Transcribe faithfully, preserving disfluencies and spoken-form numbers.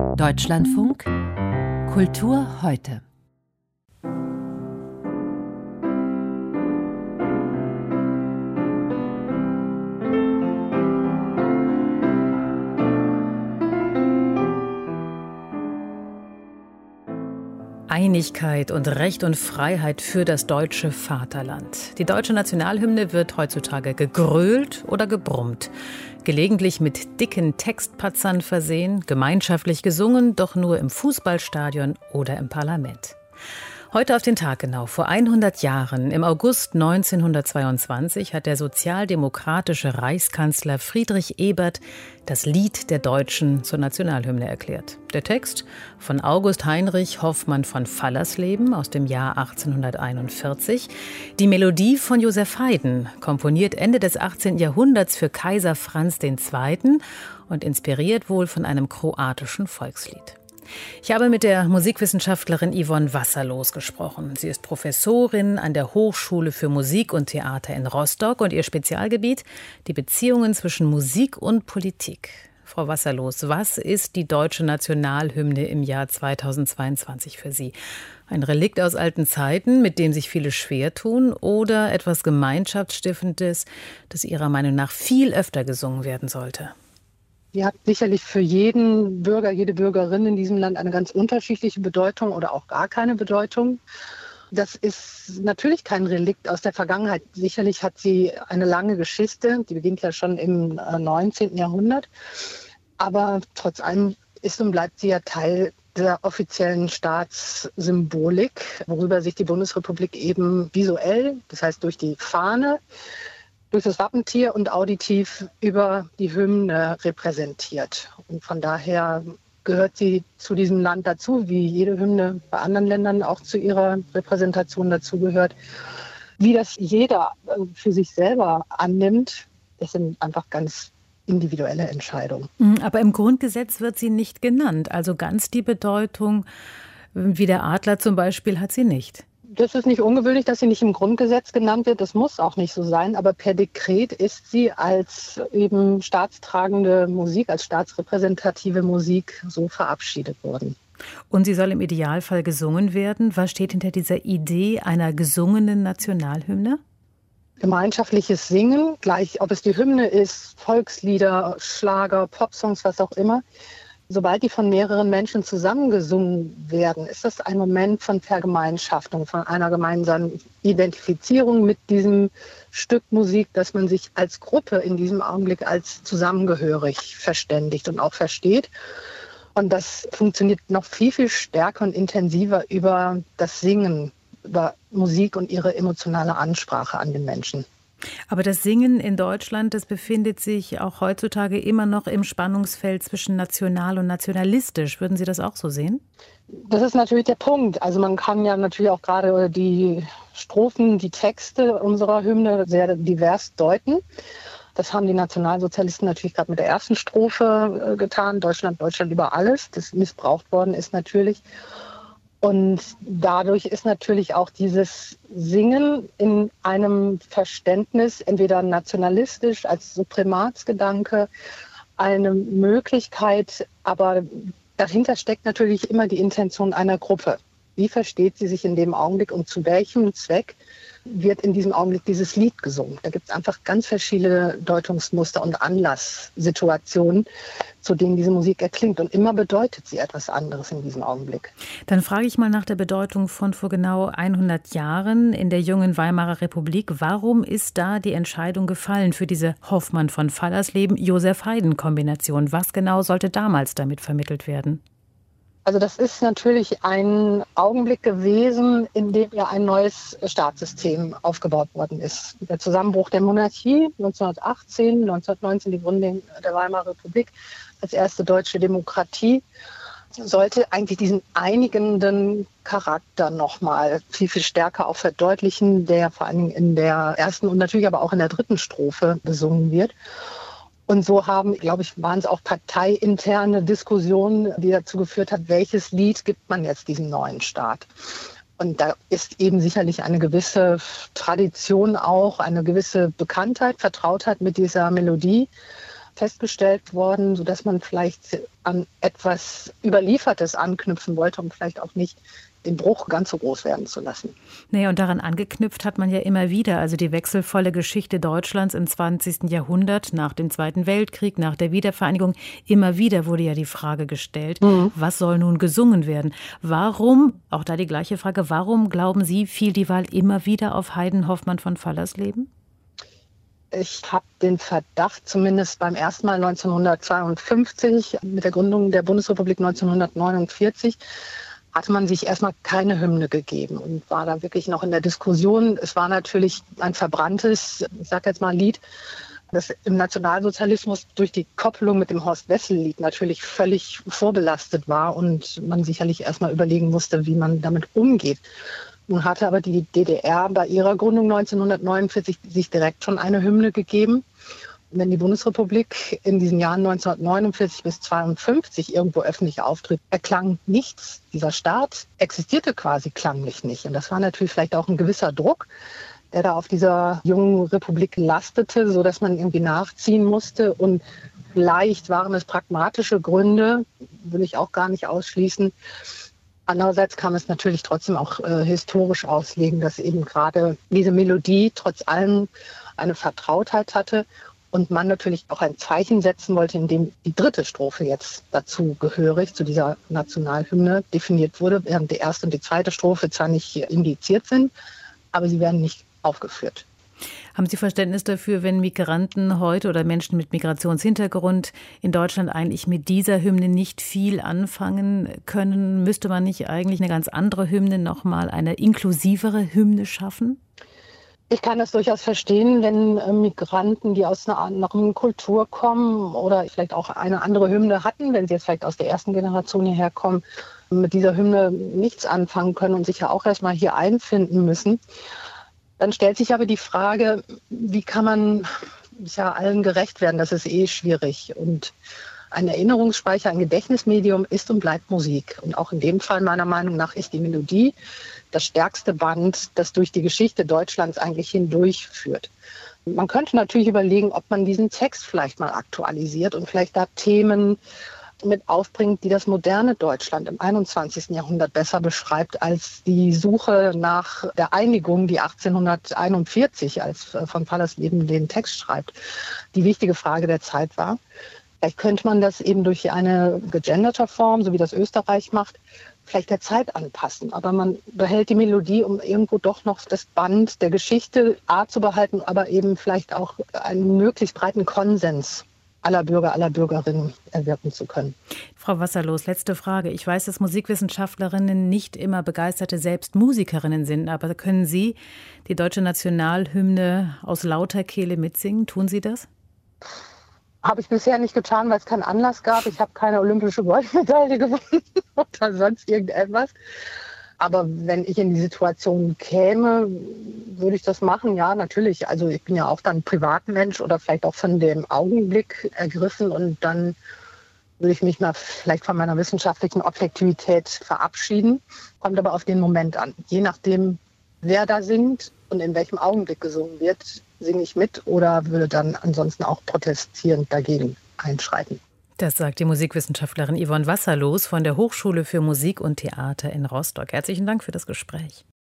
Deutschlandfunk Kultur heute. Einigkeit und Recht und Freiheit für das deutsche Vaterland. Die deutsche Nationalhymne wird heutzutage gegrölt oder gebrummt. Gelegentlich mit dicken Textpatzern versehen, gemeinschaftlich gesungen, doch nur im Fußballstadion oder im Parlament. Heute auf den Tag genau, vor hundert Jahren, im August neunzehnhundertzweiundzwanzig, hat der sozialdemokratische Reichskanzler Friedrich Ebert das Lied der Deutschen zur Nationalhymne erklärt. Der Text von August Heinrich Hoffmann von Fallersleben aus dem Jahr achtzehnhunderteinundvierzig. Die Melodie von Joseph Haydn, komponiert Ende des achtzehnten Jahrhunderts für Kaiser Franz der Zweite. und inspiriert wohl von einem kroatischen Volkslied. Ich habe mit der Musikwissenschaftlerin Yvonne Wasserlos gesprochen. Sie ist Professorin an der Hochschule für Musik und Theater in Rostock und ihr Spezialgebiet die Beziehungen zwischen Musik und Politik. Frau Wasserlos, was ist die deutsche Nationalhymne im Jahr zweitausendzweiundzwanzig für Sie? Ein Relikt aus alten Zeiten, mit dem sich viele schwer tun, oder etwas Gemeinschaftsstiftendes, das Ihrer Meinung nach viel öfter gesungen werden sollte? Die hat sicherlich für jeden Bürger, jede Bürgerin in diesem Land eine ganz unterschiedliche Bedeutung oder auch gar keine Bedeutung. Das ist natürlich kein Relikt aus der Vergangenheit. Sicherlich hat sie eine lange Geschichte, die beginnt ja schon im neunzehnten Jahrhundert. Aber trotz allem ist und bleibt sie ja Teil der offiziellen Staatssymbolik, worüber sich die Bundesrepublik eben visuell, das heißt durch die Fahne, durch das Wappentier und auditiv über die Hymne repräsentiert. Und von daher gehört sie zu diesem Land dazu, wie jede Hymne bei anderen Ländern auch zu ihrer Repräsentation dazugehört. Wie das jeder für sich selber annimmt, das sind einfach ganz individuelle Entscheidungen. Aber im Grundgesetz wird sie nicht genannt. Also ganz die Bedeutung wie der Adler zum Beispiel hat sie nicht. Das ist nicht ungewöhnlich, dass sie nicht im Grundgesetz genannt wird. Das muss auch nicht so sein. Aber per Dekret ist sie als eben staatstragende Musik, als staatsrepräsentative Musik so verabschiedet worden. Und sie soll im Idealfall gesungen werden. Was steht hinter dieser Idee einer gesungenen Nationalhymne? Gemeinschaftliches Singen, gleich ob es die Hymne ist, Volkslieder, Schlager, Popsongs, was auch immer. Sobald die von mehreren Menschen zusammengesungen werden, ist das ein Moment von Vergemeinschaftung, von einer gemeinsamen Identifizierung mit diesem Stück Musik, dass man sich als Gruppe in diesem Augenblick als zusammengehörig verständigt und auch versteht. Und das funktioniert noch viel, viel stärker und intensiver über das Singen, über Musik und ihre emotionale Ansprache an den Menschen. Aber das Singen in Deutschland, das befindet sich auch heutzutage immer noch im Spannungsfeld zwischen national und nationalistisch. Würden Sie das auch so sehen? Das ist natürlich der Punkt. Also man kann ja natürlich auch gerade die Strophen, die Texte unserer Hymne sehr divers deuten. Das haben die Nationalsozialisten natürlich gerade mit der ersten Strophe getan. Deutschland, Deutschland über alles. Das missbraucht worden ist natürlich. Und dadurch ist natürlich auch dieses Singen in einem Verständnis, entweder nationalistisch als Suprematsgedanke, eine Möglichkeit, aber dahinter steckt natürlich immer die Intention einer Gruppe. Wie versteht sie sich in dem Augenblick und zu welchem Zweck wird in diesem Augenblick dieses Lied gesungen? Da gibt es einfach ganz verschiedene Deutungsmuster und Anlasssituationen, zu denen diese Musik erklingt. Und immer bedeutet sie etwas anderes in diesem Augenblick. Dann frage ich mal nach der Bedeutung von vor genau hundert Jahren in der jungen Weimarer Republik. Warum ist da die Entscheidung gefallen für diese Hoffmann von Fallersleben-Joseph Haydn-Kombination? Was genau sollte damals damit vermittelt werden? Also das ist natürlich ein Augenblick gewesen, in dem ja ein neues Staatssystem aufgebaut worden ist. Der Zusammenbruch der Monarchie neunzehnhundertachtzehn, neunzehnhundertneunzehn die Gründung der Weimarer Republik als erste deutsche Demokratie sollte eigentlich diesen einigenden Charakter nochmal viel, viel stärker auch verdeutlichen, der vor allen Dingen in der ersten und natürlich aber auch in der dritten Strophe besungen wird. Und so haben, glaube ich, waren es auch parteiinterne Diskussionen, die dazu geführt hat, welches Lied gibt man jetzt diesem neuen Staat. Und da ist eben sicherlich eine gewisse Tradition auch, eine gewisse Bekanntheit, Vertrautheit mit dieser Melodie festgestellt worden, sodass man vielleicht an etwas Überliefertes anknüpfen wollte, um vielleicht auch nicht den Bruch ganz so groß werden zu lassen. Naja, und daran angeknüpft hat man ja immer wieder, also die wechselvolle Geschichte Deutschlands im zwanzigsten Jahrhundert, nach dem Zweiten Weltkrieg, nach der Wiedervereinigung. Immer wieder wurde ja die Frage gestellt, mhm. was soll nun gesungen werden? Warum, auch da die gleiche Frage, warum, glauben Sie, fiel die Wahl immer wieder auf Haydn Hoffmann von Fallersleben? Ich habe den Verdacht, zumindest beim ersten Mal neunzehnhundertzweiundfünfzig, mit der Gründung der Bundesrepublik neunzehnhundertneunundvierzig, hatte man sich erstmal keine Hymne gegeben und war da wirklich noch in der Diskussion. Es war natürlich ein verbranntes, ich sage jetzt mal Lied, das im Nationalsozialismus durch die Koppelung mit dem Horst-Wessel-Lied natürlich völlig vorbelastet war und man sicherlich erstmal überlegen musste, wie man damit umgeht. Nun hatte aber die D D R bei ihrer Gründung neunzehnhundertneunundvierzig sich direkt schon eine Hymne gegeben. Wenn die Bundesrepublik in diesen Jahren neunzehnhundertneunundvierzig bis zweiundfünfzig irgendwo öffentlich auftritt, erklang nichts. Dieser Staat existierte quasi klanglich nicht. Und das war natürlich vielleicht auch ein gewisser Druck, der da auf dieser jungen Republik lastete, sodass man irgendwie nachziehen musste. Und vielleicht waren es pragmatische Gründe, will ich auch gar nicht ausschließen. Andererseits kann man es natürlich trotzdem auch äh, historisch auslegen, dass eben gerade diese Melodie trotz allem eine Vertrautheit hatte. Und man natürlich auch ein Zeichen setzen wollte, in dem die dritte Strophe jetzt dazu gehörig, zu dieser Nationalhymne definiert wurde, während die erste und die zweite Strophe zwar nicht indiziert sind, aber sie werden nicht aufgeführt. Haben Sie Verständnis dafür, wenn Migranten heute oder Menschen mit Migrationshintergrund in Deutschland eigentlich mit dieser Hymne nicht viel anfangen können? Müsste man nicht eigentlich eine ganz andere Hymne, nochmal eine inklusivere Hymne schaffen? Ich kann das durchaus verstehen, wenn äh, Migranten, die aus einer anderen Kultur kommen oder vielleicht auch eine andere Hymne hatten, wenn sie jetzt vielleicht aus der ersten Generation hierher kommen, mit dieser Hymne nichts anfangen können und sich ja auch erstmal hier einfinden müssen. Dann stellt sich aber die Frage, wie kann man ja allen gerecht werden? Das ist eh schwierig. Und ein Erinnerungsspeicher, ein Gedächtnismedium ist und bleibt Musik. Und auch in dem Fall meiner Meinung nach ist die Melodie das stärkste Band, das durch die Geschichte Deutschlands eigentlich hindurchführt. Man könnte natürlich überlegen, ob man diesen Text vielleicht mal aktualisiert und vielleicht da Themen mit aufbringt, die das moderne Deutschland im einundzwanzigsten Jahrhundert besser beschreibt als die Suche nach der Einigung, die achtzehnhunderteinundvierzig, als von Fallersleben den Text schreibt, die wichtige Frage der Zeit war. Vielleicht könnte man das eben durch eine gegenderte Form, so wie das Österreich macht, vielleicht der Zeit anpassen. Aber man behält die Melodie, um irgendwo doch noch das Band der Geschichte A zu behalten, aber eben vielleicht auch einen möglichst breiten Konsens aller Bürger, aller Bürgerinnen erwirken zu können. Frau Wasserlos, letzte Frage. Ich weiß, dass Musikwissenschaftlerinnen nicht immer begeisterte selbst Musikerinnen sind, aber können Sie die deutsche Nationalhymne aus lauter Kehle mitsingen? Tun Sie das? Habe ich bisher nicht getan, weil es keinen Anlass gab. Ich habe keine olympische Goldmedaille gewonnen oder sonst irgendetwas. Aber wenn ich in die Situation käme, würde ich das machen. Ja, natürlich. Also ich bin ja auch dann Privatmensch oder vielleicht auch von dem Augenblick ergriffen. Und dann würde ich mich mal vielleicht von meiner wissenschaftlichen Objektivität verabschieden. Kommt aber auf den Moment an. Je nachdem, wer da singt und in welchem Augenblick gesungen wird, singe ich mit oder würde dann ansonsten auch protestierend dagegen einschreiten. Das sagt die Musikwissenschaftlerin Yvonne Wasserlos von der Hochschule für Musik und Theater in Rostock. Herzlichen Dank für das Gespräch.